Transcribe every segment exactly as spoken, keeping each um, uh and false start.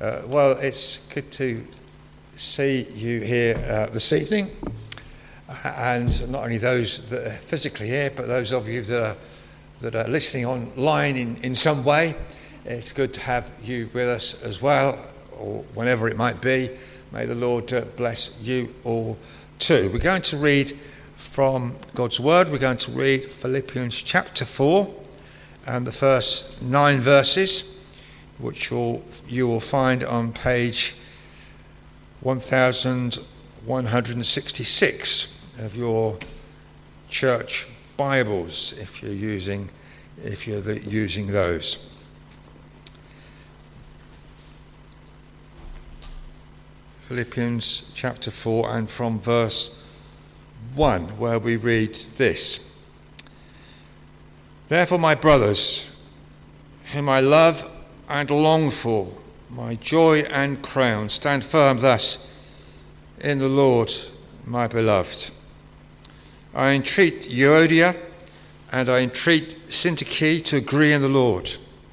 Uh, well, it's good to see you here uh, this evening, and not only those that are physically here, but those of you that are that are listening online in, in some way. It's good to have you with us as well, or whenever it might be. May the Lord uh, bless you all too. We're going to read from God's Word. We're going to read Philippians chapter four and the first nine verses, which you'll, you will find on page one thousand one hundred sixty-six of your church Bibles, if you're using, if you're the, using those. Philippians chapter four, and from verse one, where we read this: Therefore, my brothers, whom I love and long for, my joy and crown, stand firm thus in the Lord, my beloved. I entreat Euodia and I entreat Syntyche to agree in the Lord.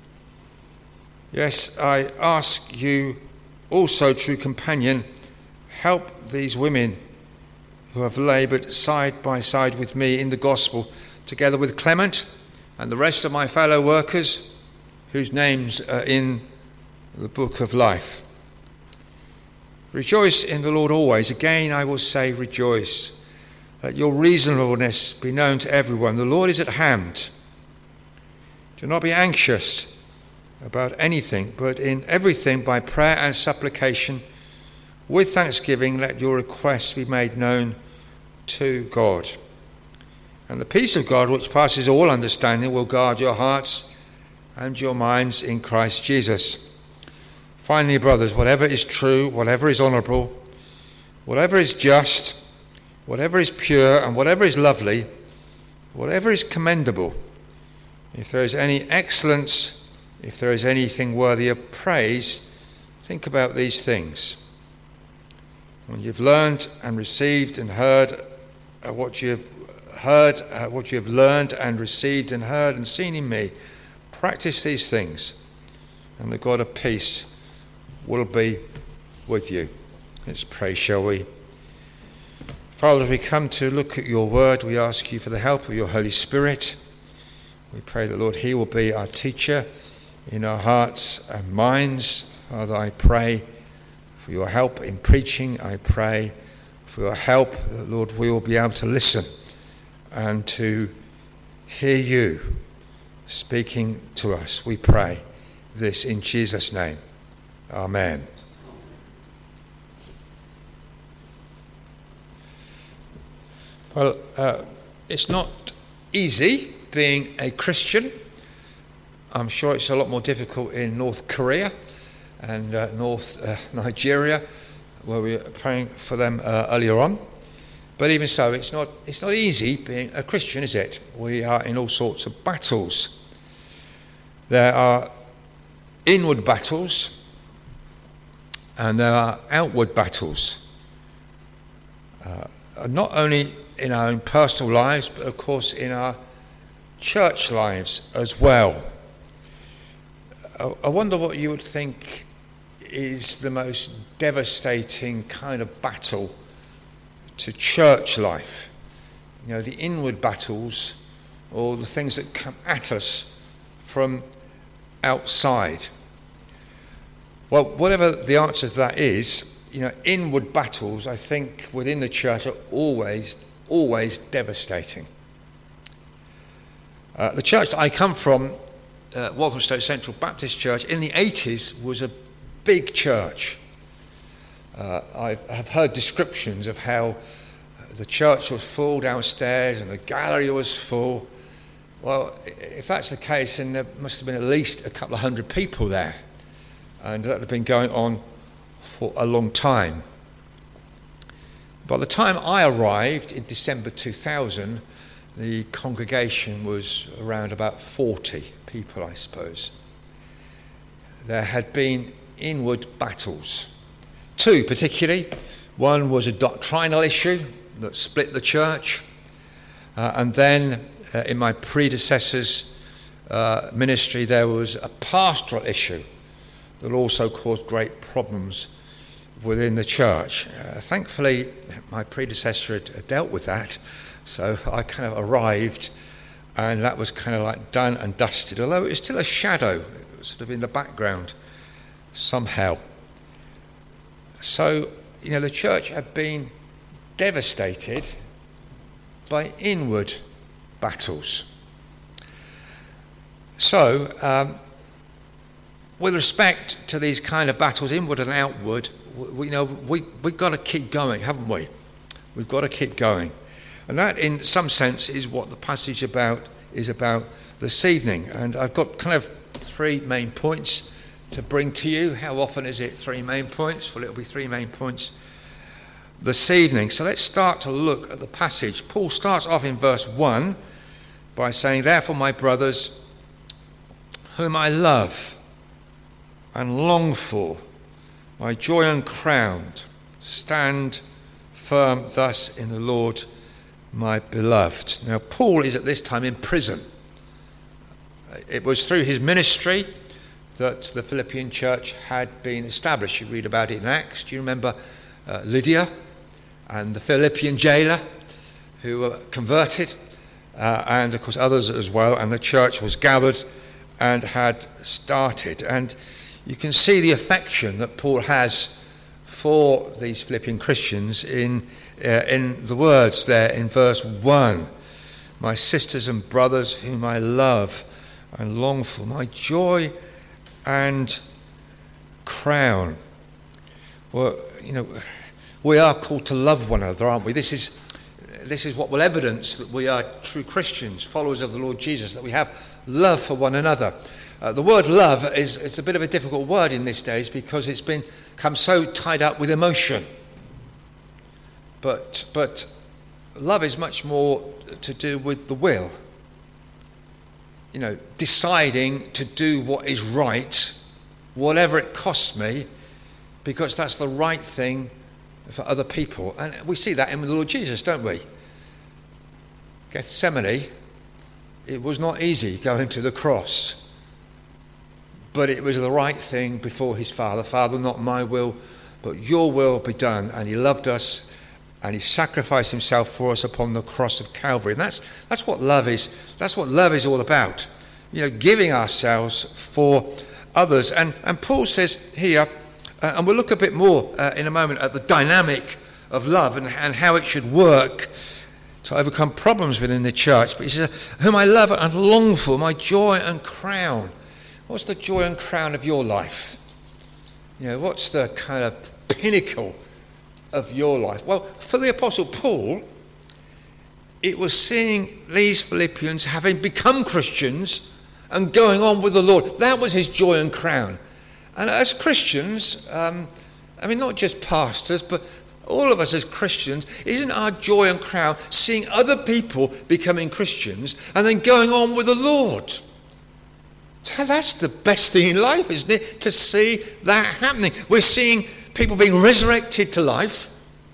Yes, I ask you also, true companion, help these women who have laboured side by side with me in the gospel, together with Clement and the rest of my fellow workers, whose names are in the book of life. Rejoice in the Lord always. Again, I will say rejoice. Let your reasonableness be known to everyone. The Lord is at hand. Do not be anxious about anything, but in everything by prayer and supplication, with thanksgiving, let your requests be made known to God. And the peace of God, which passes all understanding, will guard your hearts and your minds in Christ Jesus. Finally, brothers, whatever is true, whatever is honourable, whatever is just, whatever is pure, and whatever is lovely, whatever is commendable, if there is any excellence, if there is anything worthy of praise, think about these things. When you've learned and received and heard uh, what you have heard, uh, what you have learned and received and heard and seen in me, practice these things, and the God of peace will be with you. Let's pray, shall we? Father, as we come to look at your word, we ask you for the help of your Holy Spirit. We pray that, Lord, he will be our teacher in our hearts and minds. Father, I pray for your help in preaching. I pray for your help that, Lord, we will be able to listen and to hear you speaking to us. We pray this in Jesus' name. Amen. Well, uh, it's not easy being a Christian. I'm sure it's a lot more difficult in North Korea and uh, North uh, Nigeria, where we were praying for them uh, earlier on. But even so, it's not it's not easy being a Christian, is it? We are in all sorts of battles. There are inward battles and there are outward battles. Uh, not only in our own personal lives, but of course in our church lives as well. I, I wonder what you would think is the most devastating kind of battle to church life. You know, the inward battles, or the things that come at us from outside. Well, whatever the answer to that is, you know, inward battles, I think, within the church are always, always devastating. Uh, the church that I come from, uh, Walthamstow Central Baptist Church, in the eighties was a big church. Uh, I have heard descriptions of how the church was full downstairs and the gallery was full. Well, if that's the case, then there must have been at least a couple of hundred people there. And that had been going on for a long time. By the time I arrived in December two thousand, the congregation was around about forty people, I suppose. There had been inward battles. Two particularly. One was a doctrinal issue that split the church. Uh, and then uh, in my predecessor's uh, ministry, there was a pastoral issue that also caused great problems within the church. Uh, thankfully, my predecessor had dealt with that, so I kind of arrived, and that was kind of like done and dusted, although it was still a shadow, it was sort of in the background somehow. So, you know, the church had been devastated by inward battles. So, um, with respect to these kind of battles, inward and outward, we, you know, we, we've got to keep going, haven't we? We've got to keep going. And that, in some sense, is what the passage about is about this evening. And I've got kind of three main points to bring to you. How often is it three main points? Well, it'll be three main points this evening. So let's start to look at the passage. Paul starts off in verse one by saying, "Therefore, my brothers, whom I love and long for, my joy and crown, stand firm thus in the Lord, my beloved." Now, Paul is at this time in prison. It was through his ministry that the Philippian church had been established. You read about it in Acts. Do you remember uh, Lydia and the Philippian jailer who were converted, uh, and of course others as well, and the church was gathered and had started. And you can see the affection that Paul has for these Philippian Christians in uh, in the words there in verse one. "My sisters and brothers whom I love and long for, my joy and crown." Well, you know, we are called to love one another, aren't we? This is this is what will evidence that we are true Christians, followers of the Lord Jesus, that we have love for one another. Uh, the word love is it's a bit of a difficult word in these days because it's been come so tied up with emotion. But but love is much more to do with the will. You know, deciding to do what is right, whatever it costs me, because that's the right thing for other people. And we see that in the Lord Jesus, don't we? Gethsemane, it was not easy going to the cross, but it was the right thing before his Father. "Father, not my will, but your will be done." And he loved us, and he sacrificed himself for us upon the cross of Calvary. And that's that's what love is. That's what love is all about. You know, giving ourselves for others. And and Paul says here, uh, and we'll look a bit more uh, in a moment at the dynamic of love and, and how it should work to overcome problems within the church. But he says, "Whom I love and long for, my joy and crown." What's the joy and crown of your life? You know, what's the kind of pinnacle of your life? Well, for the Apostle Paul, it was seeing these Philippians having become Christians and going on with the Lord. That was his joy and crown. And as Christians, um, I mean, not just pastors, but all of us as Christians, isn't our joy and crown seeing other people becoming Christians and then going on with the Lord? So that's the best thing in life, isn't it? To see that happening. We're seeing people being resurrected to life.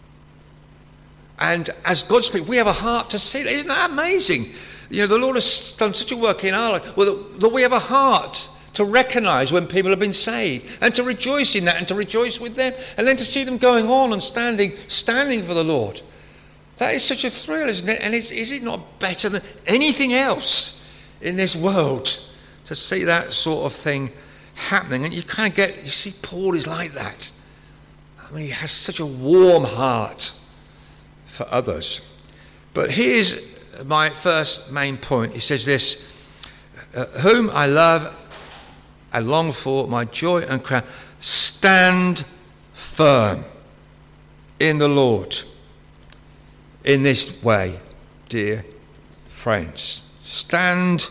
And as God's people, we have a heart to see that. Isn't that amazing? You know, the Lord has done such a work in our life. Well, that we have a heart to recognise when people have been saved and to rejoice in that and to rejoice with them. And then to see them going on and standing, standing for the Lord. That is such a thrill, isn't it? And is, is it not better than anything else in this world to see that sort of thing happening? And you kind of get, you see, Paul is like that. I mean, he has such a warm heart for others. But here's my first main point. He says this, uh, "Whom I love and long for, my joy and crown, stand firm in the Lord." In this way, dear friends, stand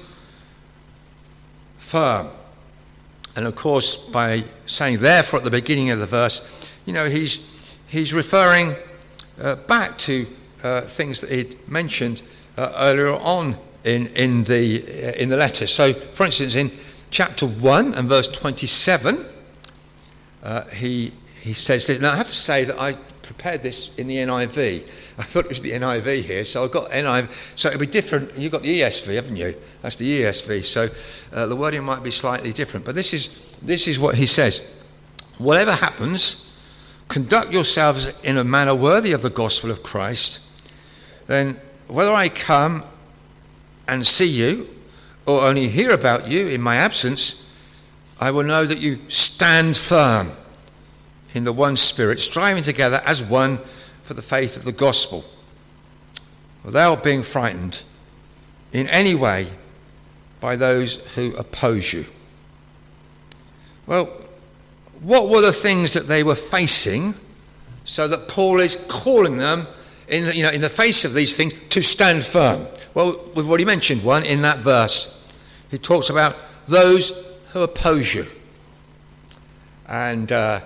firm. And of course, by saying therefore at the beginning of the verse, you know, he's he's referring uh, back to uh, things that he'd mentioned uh, earlier on in in the uh, in the letter. So, for instance, in chapter one and verse twenty-seven, uh, he he says this. Now, I have to say that I prepared this in the N I V. I thought it was the N I V here, so I've got N I V. So it'll be different. You've got the E S V, haven't you? That's the E S V. So uh, the wording might be slightly different. But this is this is what he says. Whatever happens, conduct yourselves in a manner worthy of the gospel of Christ. Then whether I come and see you or only hear about you in my absence, I will know that you stand firm in the one Spirit, striving together as one for the faith of the gospel, without being frightened in any way by those who oppose you. Well, what were the things that they were facing so that Paul is calling them in the, you know, in the face of these things to stand firm? Well, we've already mentioned one in that verse. He talks about those who oppose you. And uh,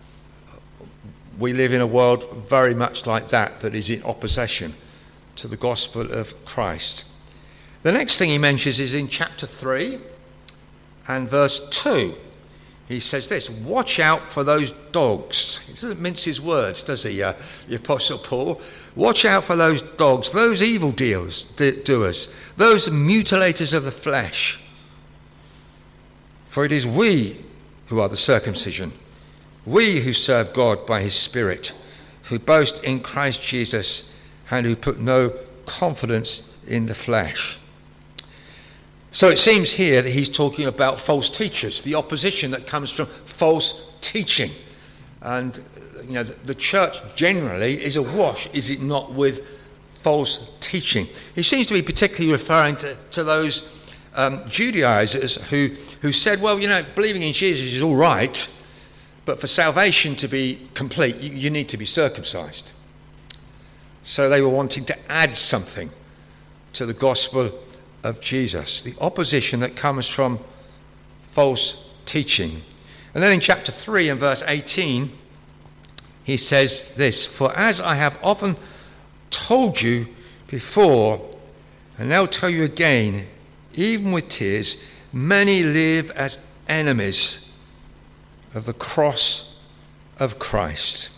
we live in a world very much like that, that is in opposition to the gospel of Christ. The next thing he mentions is in chapter three and verse two. He says this: watch out for those dogs. He doesn't mince his words, does he, uh, the Apostle Paul? Watch out for those dogs, those evil doers, doers, those mutilators of the flesh. For it is we who are the circumcision, we who serve God by his Spirit, who boast in Christ Jesus, and who put no confidence in the flesh. So it seems here that he's talking about false teachers, the opposition that comes from false teaching. And you know, the, the church generally is awash, is it not, with false teaching. He seems to be particularly referring to, to those um, Judaizers who, who said, well, you know, believing in Jesus is all right, but for salvation to be complete, you, you need to be circumcised. So they were wanting to add something to the gospel of Jesus, the opposition that comes from false teaching. And then in chapter three and verse eighteen, he says this: for as I have often told you before, and now tell you again, even with tears, many live as enemies of the cross of Christ.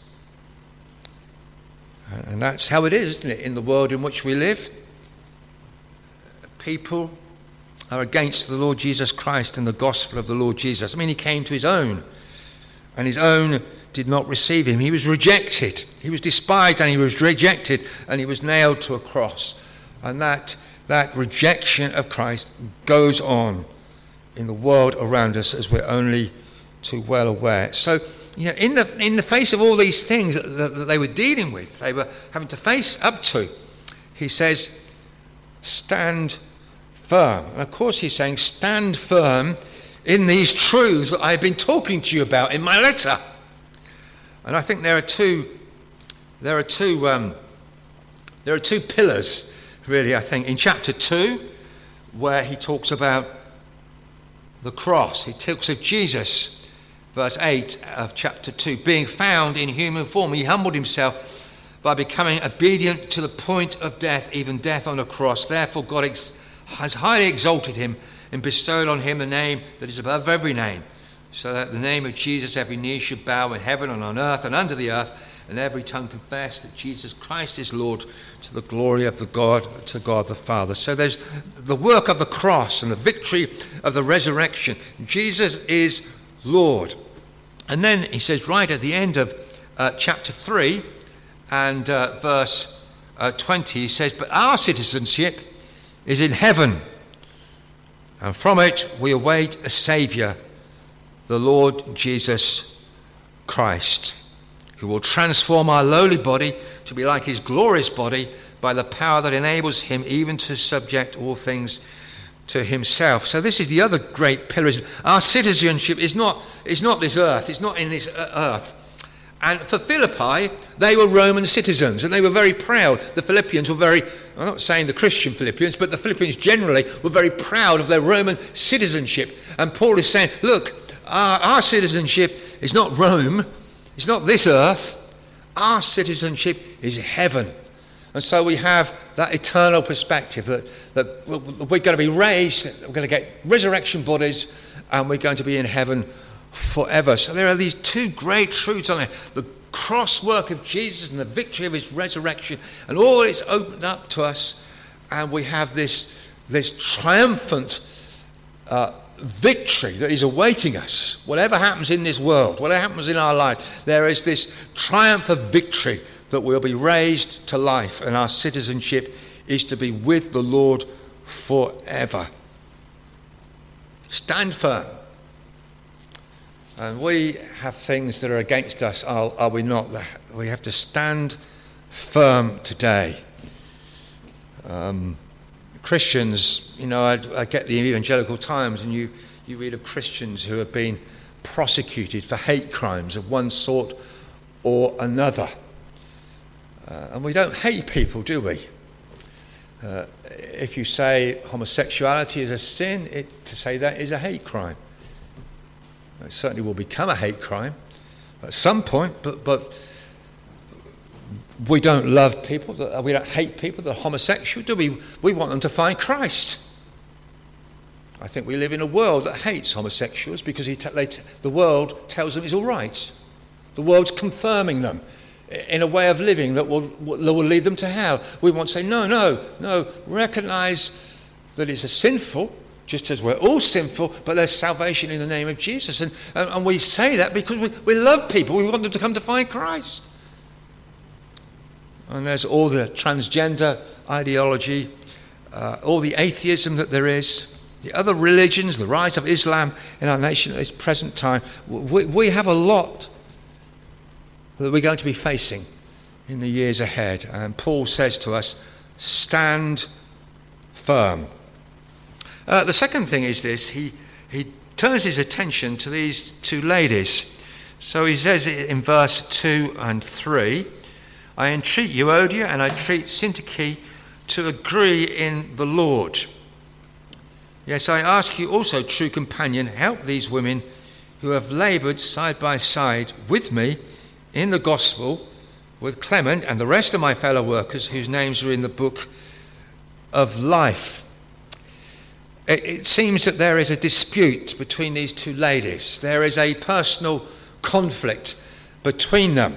And that's how it is, isn't it, in the world in which we live? People are against the Lord Jesus Christ and the gospel of the Lord Jesus. I mean, he came to his own, and his own did not receive him. He was rejected. He was despised, and he was rejected, and he was nailed to a cross. And that, that rejection of Christ goes on in the world around us, as we're only too well aware. So, you know, in the in the face of all these things that, that, that they were dealing with, they were having to face up to, he says, stand firm. And of course he's saying, stand firm in these truths that I've been talking to you about in my letter. And I think there are two, there are two, um, there are two pillars, really. I think in chapter two, where he talks about the cross, he talks of Jesus. Verse eight of chapter two, being found in human form, he humbled himself by becoming obedient to the point of death, even death on a cross. Therefore God ex- has highly exalted him and bestowed on him the name that is above every name, so that the name of Jesus every knee should bow in heaven and on earth and under the earth, and every tongue confess that Jesus Christ is Lord, to the glory of the God, to God the Father. So there's the work of the cross and the victory of the resurrection. Jesus is Lord. And then he says right at the end of uh, chapter three and uh, verse uh, twenty, he says, but our citizenship is in heaven, and from it we await a Saviour, the Lord Jesus Christ, who will transform our lowly body to be like his glorious body by the power that enables him even to subject all things to himself. So this is the other great pillar. Our citizenship is not, is not this earth. It's not in this earth. And for Philippi, they were Roman citizens, and they were very proud. The Philippians were very, I'm not saying the Christian Philippians, but the Philippians generally were very proud of their Roman citizenship. And Paul is saying, look, our, our citizenship is not Rome. It's not this earth. Our citizenship is heaven. And so we have that eternal perspective that, that we're going to be raised, we're going to get resurrection bodies, and we're going to be in heaven forever. So there are these two great truths on it. The cross work of Jesus and the victory of his resurrection, and all that it's opened up to us, and we have this, this triumphant uh, victory that is awaiting us. Whatever happens in this world, whatever happens in our life, there is this triumph of victory that we'll be raised to life, and our citizenship is to be with the Lord forever. Stand firm. And we have things that are against us, are, are we not? We have to stand firm today. Um, Christians, you know, I, I get the Evangelical Times, and you, you read of Christians who have been prosecuted for hate crimes of one sort or another. Uh, and we don't hate people, do we? Uh, if you say homosexuality is a sin, it, to say that is a hate crime. It certainly will become a hate crime at some point, but, but we don't love people, that, we don't hate people that are homosexual, do we? We want them to find Christ. I think we live in a world that hates homosexuals because he t- they t- the world tells them it's all right. The world's confirming them in a way of living that will, will lead them to hell. We want to say, no, no, no, recognise that it's a sinful, just as we're all sinful, but there's salvation in the name of Jesus. And, and, and we say that because we, we love people. We want them to come to find Christ. And there's all the transgender ideology, uh, all the atheism that there is, the other religions, the rise of Islam in our nation at this present time. We, we have a lot that we're going to be facing in the years ahead. And Paul says to us, stand firm. Uh, the second thing is this, he, he turns his attention to these two ladies. So he says in verse two and three, I entreat Euodia and I entreat Syntyche to agree in the Lord. Yes, I ask you also, true companion, help these women who have laboured side by side with me in the gospel, with Clement and the rest of my fellow workers whose names are in the book of life. It, it seems that there is a dispute between these two ladies. There is a personal conflict between them.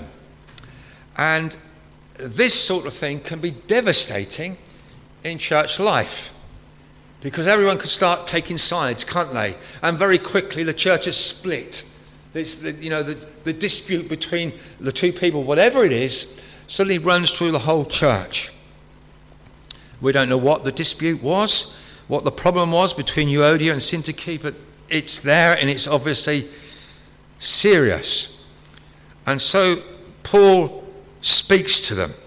And this sort of thing can be devastating in church life, because everyone can start taking sides, can't they? And very quickly the church is split. This, the, you know, the, the dispute between the two people, whatever it is, suddenly runs through the whole church. We don't know what the dispute was, what the problem was between Euodia and Syntyche, but it's there and it's obviously serious. And so Paul speaks to them.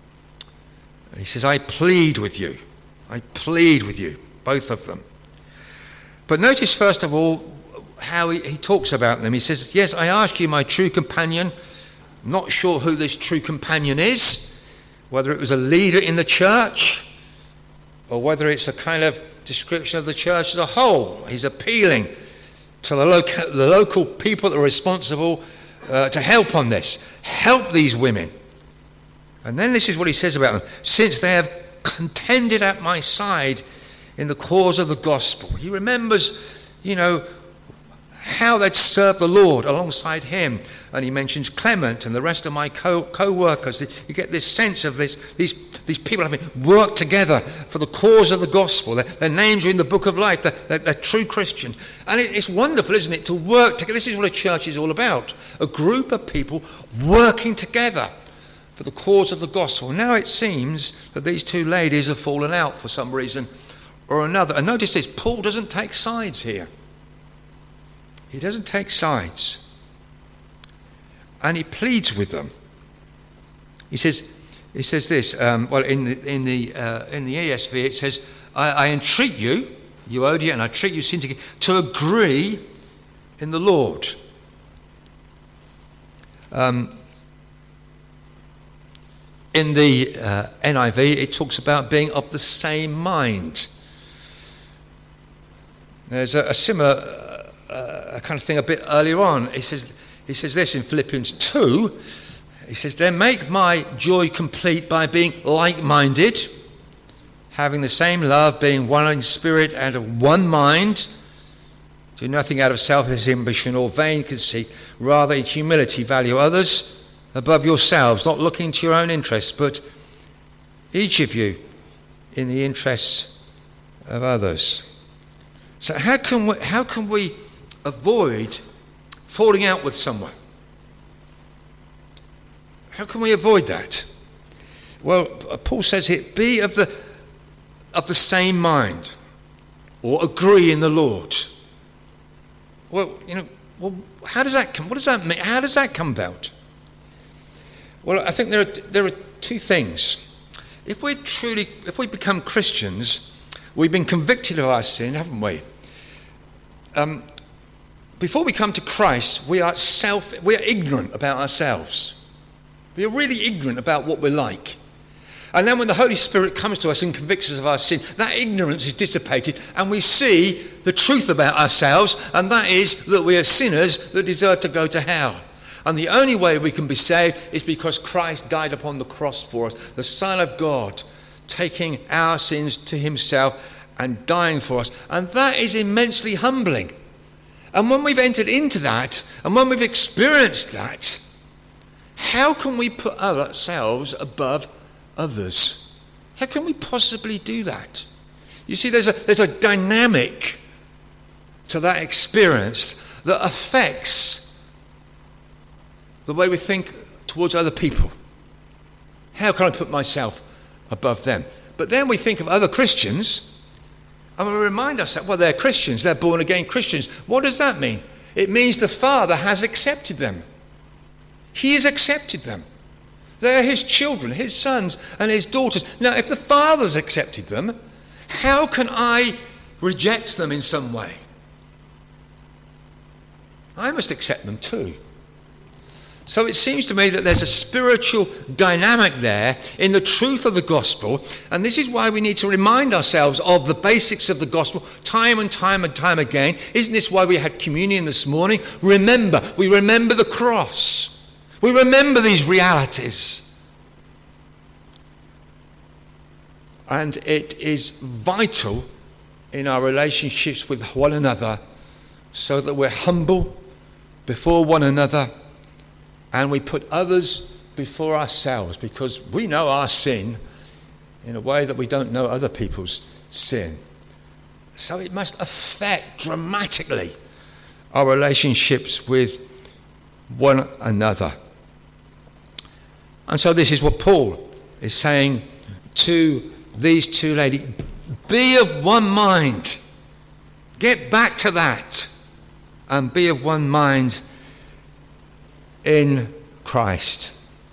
He says, I plead with you. I plead with you, both of them. But notice first of all how he, he talks about them. He says, yes, I ask you, my true companion. I'm not sure who this true companion is, whether it was a leader in the church or whether it's a kind of description of the church as a whole. He's appealing to the local, the local people that are responsible uh, to help on this. Help these women. And then this is what he says about them. Since they have contended at my side in the cause of the gospel. He remembers, you know, how they'd served the Lord alongside him. And he mentions Clement and the rest of my co- co-workers. You get this sense of this, these, these people having worked together for the cause of the gospel. Their, their names are in the book of life. They're, they're, they're true Christians. And it, it's wonderful, isn't it, to work together. This is what a church is all about. A group of people working together for the cause of the gospel. Now it seems that these two ladies have fallen out for some reason or another. And notice this, Paul doesn't take sides here. He doesn't take sides. And he pleads with them. He says, he says this, um, well, in the, in, the, uh, in the E S V it says, I, I entreat you, Euodia, and I entreat you, Syntyche, to agree in the Lord. Um, in the uh, N I V, it talks about being of the same mind. There's a, a similar uh, kind of thing a bit earlier on. He says, he says this in Philippians two. He says, then make my joy complete by being like-minded, having the same love, being one in spirit and of one mind. Do nothing out of selfish ambition or vain conceit. Rather, in humility, value others above yourselves, not looking to your own interests, but each of you in the interests of others. So how can we, how can we avoid falling out with someone? How can we avoid that? Well, Paul says here, be of the of the same mind, or agree in the Lord. Well, you know, well, how does that come? What does that mean? How does that come about? Well, I think there are there are two things. If we truly, if we become Christians, we've been convicted of our sin, haven't we? Um, before we come to Christ, we are self, we are ignorant about ourselves. We are really ignorant about what we're like. And then when the Holy Spirit comes to us and convicts us of our sin, that ignorance is dissipated and we see the truth about ourselves, and that is that we are sinners that deserve to go to hell. And the only way we can be saved is because Christ died upon the cross for us, the Son of God, taking our sins to himself and dying for us. And that is immensely humbling. And when we've entered into that, and when we've experienced that, how can we put ourselves above others? How can we possibly do that? You see, there's a, there's a dynamic to that experience that affects the way we think towards other people. How can I put myself above them? But then we think of other Christians and we remind ourselves, well, they're Christians, they're born again Christians. What does that mean? It means the Father has accepted them. He has accepted them. They are his children, his sons and his daughters. Now, if the Father's accepted them, how can I reject them in some way? I must accept them too. So it seems to me that there's a spiritual dynamic there in the truth of the gospel, and this is why we need to remind ourselves of the basics of the gospel time and time and time again. Isn't this why we had communion this morning? Remember, we remember the cross. We remember these realities. And it is vital in our relationships with one another so that we're humble before one another and we put others before ourselves, because we know our sin in a way that we don't know other people's sin. So it must affect dramatically our relationships with one another. And so this is what Paul is saying to these two ladies. Be of one mind. Get back to that. And be of one mind in Christ.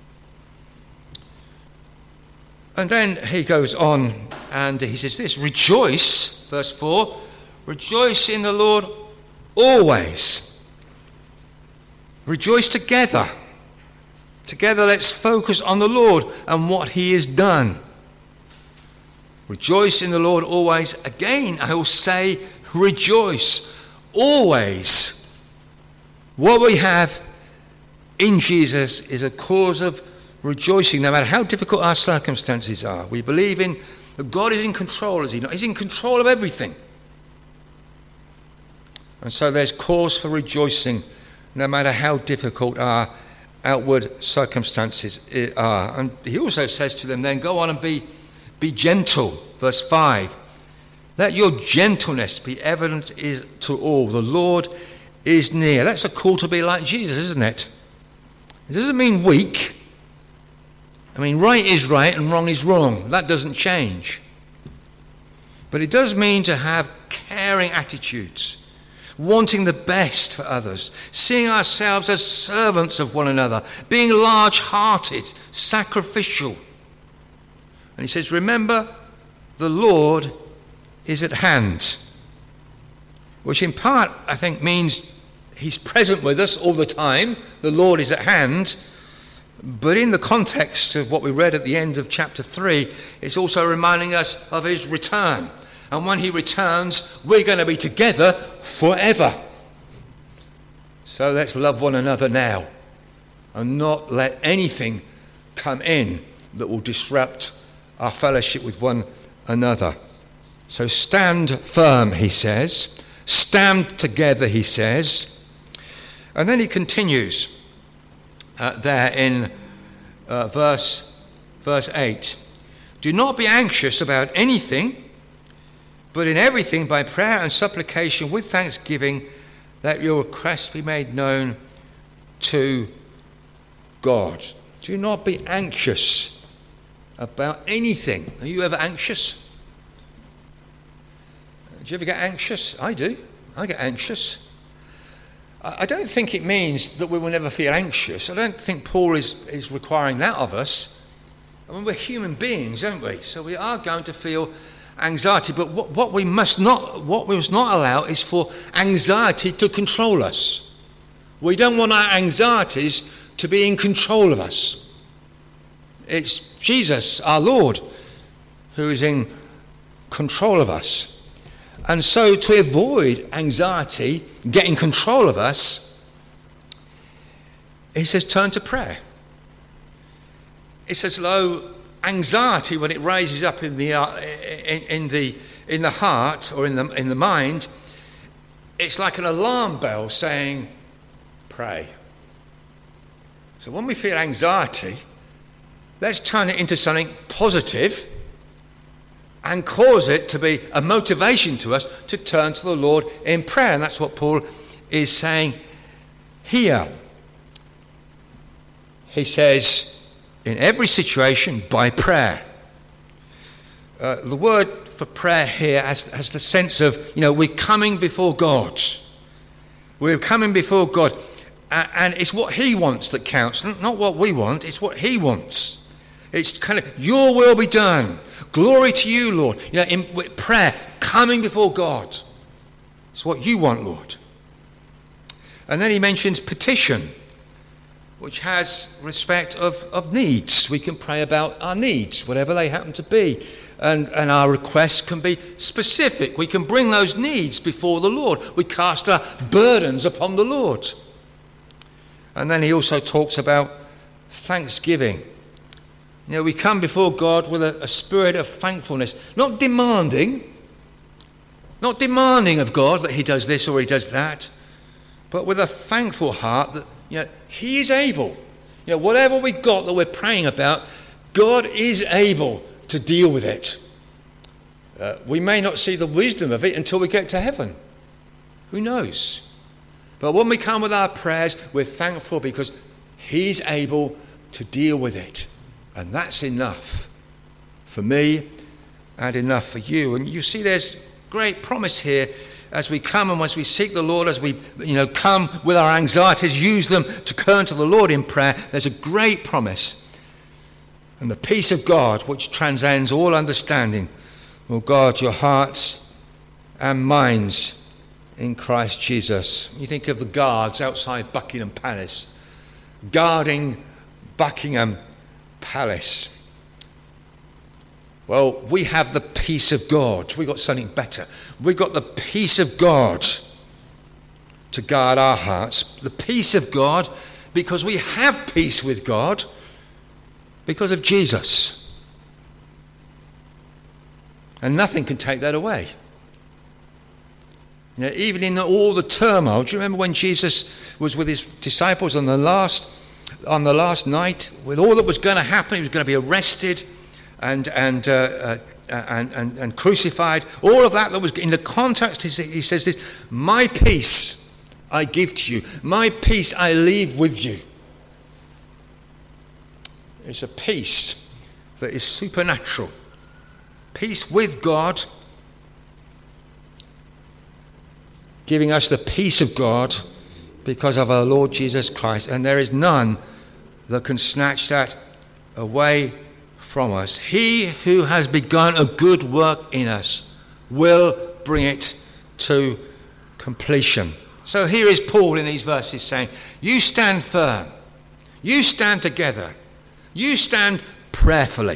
And then he goes on and he says this, rejoice, verse four, rejoice in the Lord always. Rejoice together. Together let's focus on the Lord and what he has done. Rejoice in the Lord always. Again, I will say rejoice always. What we have in Jesus is a cause of rejoicing, no matter how difficult our circumstances are. We believe in that God is in control, is he not? He's in control of everything. And so there's cause for rejoicing, no matter how difficult our outward circumstances are. And he also says to them then, go on and be, be gentle. Verse five. Let your gentleness be evident is to all. The Lord is near. That's a call to be like Jesus, isn't it? It doesn't mean weak. I mean, right is right and wrong is wrong. That doesn't change. But it does mean to have caring attitudes, wanting the best for others, seeing ourselves as servants of one another, being large-hearted, sacrificial. And he says, remember, the Lord is at hand, which in part, I think, means he's present with us all the time. The Lord is at hand. But in the context of what we read at the end of chapter three, it's also reminding us of his return. And when he returns, we're going to be together forever. So let's love one another now and not let anything come in that will disrupt our fellowship with one another. So stand firm, he says, Stand together, he says. And then he continues uh, there in uh, verse, verse eight. Do not be anxious about anything, but in everything by prayer and supplication with thanksgiving, let your requests be made known to God. Do not be anxious about anything. Are you ever anxious? Do you ever get anxious? I do. I get anxious. I don't think it means that we will never feel anxious. I don't think Paul is, is requiring that of us. I mean, we're human beings, aren't we? So we are going to feel anxiety. But what, what we must not, what we must not allow is for anxiety to control us. We don't want our anxieties to be in control of us. It's Jesus, our Lord, who is in control of us. And so to avoid anxiety getting control of us, he says turn to prayer. It's as though anxiety, when it raises up in the uh, in, in the in the heart or in the in the mind, it's like an alarm bell saying, "Pray." So when we feel anxiety, let's turn it into something positive and cause it to be a motivation to us to turn to the Lord in prayer. And that's what Paul is saying here. He says, in every situation, by prayer. Uh, the word for prayer here has, has the sense of, you know, we're coming before God. We're coming before God. Uh, and it's what he wants that counts, not what we want, it's what he wants. It's kind of, your will be done. Glory to you, Lord. You know, in prayer, coming before God. It's what you want, Lord. And then he mentions petition, which has respect of, of needs. We can pray about our needs, whatever they happen to be. And, and our requests can be specific. We can bring those needs before the Lord. We cast our burdens upon the Lord. And then he also talks about thanksgiving. You know, we come before God with a, a spirit of thankfulness, not demanding, not demanding of God that he does this or he does that, but with a thankful heart that, you know, he is able. You know, whatever we've got that we're praying about, God is able to deal with it. Uh, we may not see the wisdom of it until we get to heaven. Who knows? But when we come with our prayers, we're thankful because he's able to deal with it. And that's enough for me and enough for you. And you see there's great promise here as we come and as we seek the Lord, as we, you know, come with our anxieties, use them to turn to the Lord in prayer. There's a great promise. And the peace of God, which transcends all understanding, will guard your hearts and minds in Christ Jesus. You think of the guards outside Buckingham Palace, guarding Buckingham Palace. Well, we have the peace of God. We've got something better. We've got the peace of God to guard our hearts. The peace of God because we have peace with God because of Jesus. And nothing can take that away. You know, even in all the turmoil, do you remember when Jesus was with his disciples on the last on the last night, with all that was going to happen? He was going to be arrested and and, uh, uh, and and and crucified. All of that that was in the context. He says this: "My peace I give to you. My peace I leave with you." It's a peace that is supernatural. Peace with God, giving us the peace of God because of our Lord Jesus Christ. And there is none that can snatch that away from us. He who has begun a good work in us will bring it to completion. So here is Paul in these verses saying, you stand firm. You stand together. You stand prayerfully.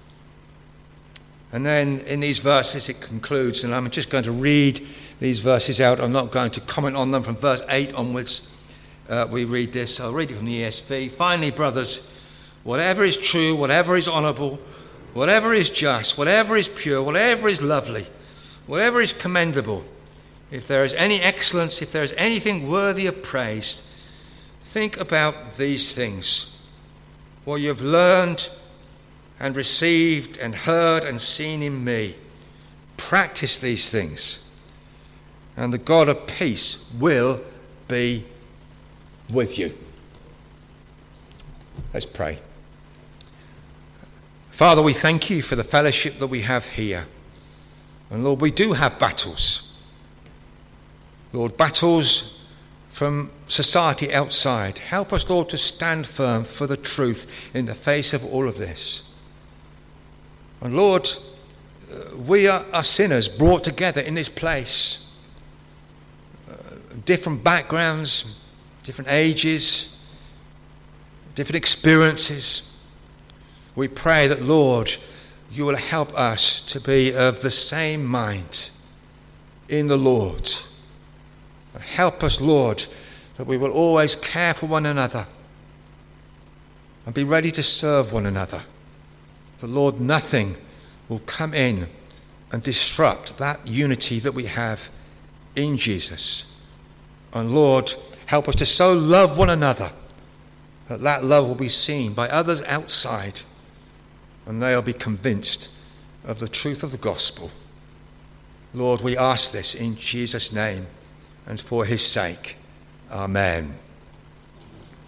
And then in these verses it concludes, and I'm just going to read these verses out. I'm not going to comment on them. From verse eight onwards, uh, we read this. I'll read it from the E S V. Finally, brothers, whatever is true, whatever is honourable, whatever is just, whatever is pure, whatever is lovely, whatever is commendable, if there is any excellence, if there is anything worthy of praise, think about these things. What you have learned and received and heard and seen in me. Practice these things, and the God of peace will be with you. Let's pray. Father, we thank you for the fellowship that we have here. And Lord, we do have battles. Lord, battles from society outside. Help us, Lord, to stand firm for the truth in the face of all of this. And Lord, we are, are sinners brought together in this place. Uh, different backgrounds, different ages, different experiences. We pray that, Lord, you will help us to be of the same mind in the Lord. And help us, Lord, that we will always care for one another and be ready to serve one another. The Lord, nothing will come in and disrupt that unity that we have in Jesus. And Lord, help us to so love one another that that love will be seen by others outside, and they'll be convinced of the truth of the gospel. Lord, we ask this in Jesus' name and for his sake. Amen.